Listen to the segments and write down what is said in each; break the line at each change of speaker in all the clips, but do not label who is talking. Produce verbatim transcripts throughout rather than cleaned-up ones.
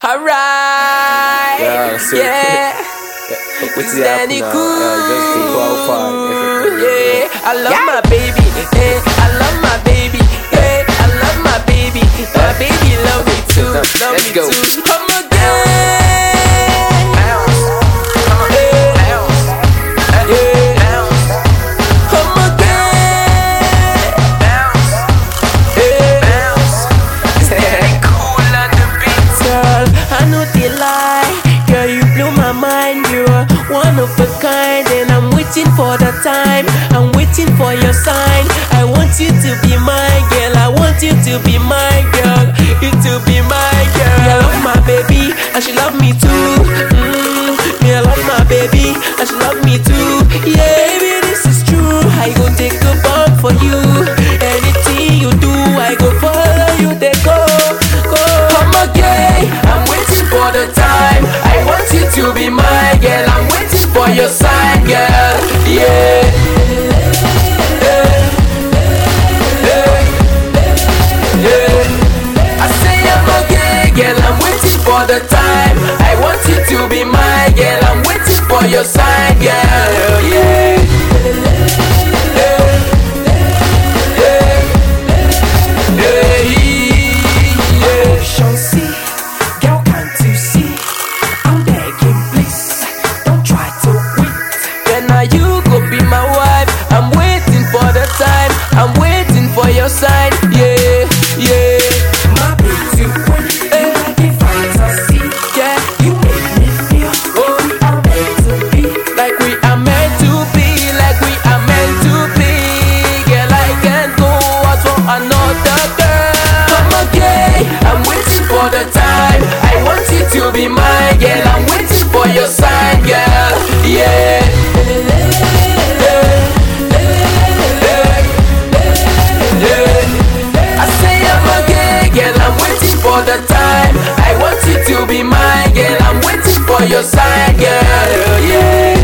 Alright,
yeah, so,
yeah.
What's the app now? Uh, just to qualify.
Yeah, I love yeah. my baby. Yeah, I love my baby. Yeah, I love my baby. My baby love me too. Love
Let's
me
go.
too. Come again. One of a kind, and I'm waiting for the time. I'm waiting for your sign. I want you to be my girl. I want you to be my girl. You to be my girl. Me, I love my baby, and she love me too. Mm, me, I love my baby, and she love me too. Yeah, baby, this is true. I go take a bomb for you. Anything you do, I go follow you. They go, go. Come again. I'm waiting for the time. I want you to be my girl. I'm waiting for your sign, girl. Yeah. Yeah. Yeah. Yeah. I say I'm a gay girl. I'm waiting for the time. I want you to be my girl. I'm waiting for your sign, girl. Yeah. I'm waiting for your sign, yeah, yeah.
My beautiful, you like a fantasy.
Yeah,
you make me feel oh, we are meant to be.
Like we are meant to be, like we are meant to be. Girl, I can't go out for another girl. Come again, I'm waiting for the time. I want you to be my girl. I'm waiting for your sign, girl, yeah. For the time, I want you to be my girl. I'm waiting for your sign, girl. Yeah.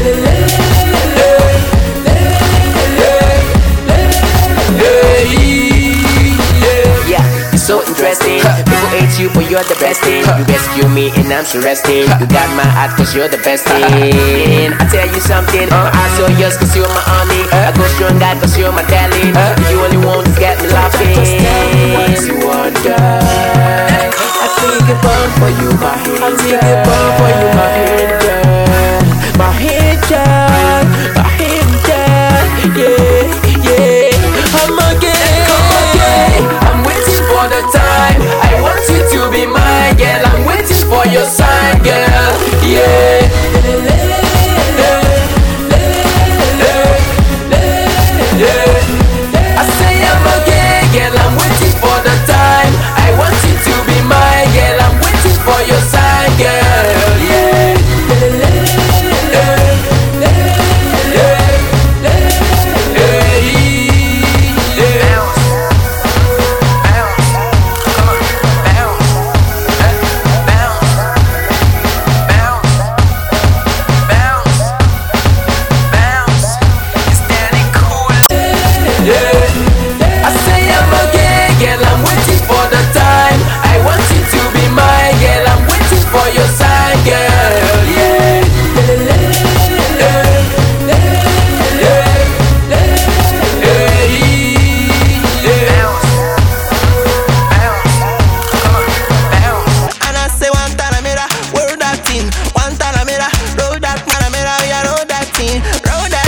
Yeah, you're so interesting. People hate you, but you're the best thing. You rescue me, and I'm so resting. You got my heart, cause you're the best thing. I tell you something, my eyes are yours, cause you're my honey. I go strong, God, cause you're my darling. You only want to get me laughing.
What you want, girl?
I take a bomb for you, my head. I take a bomb for you, my head, girl. My head, girl.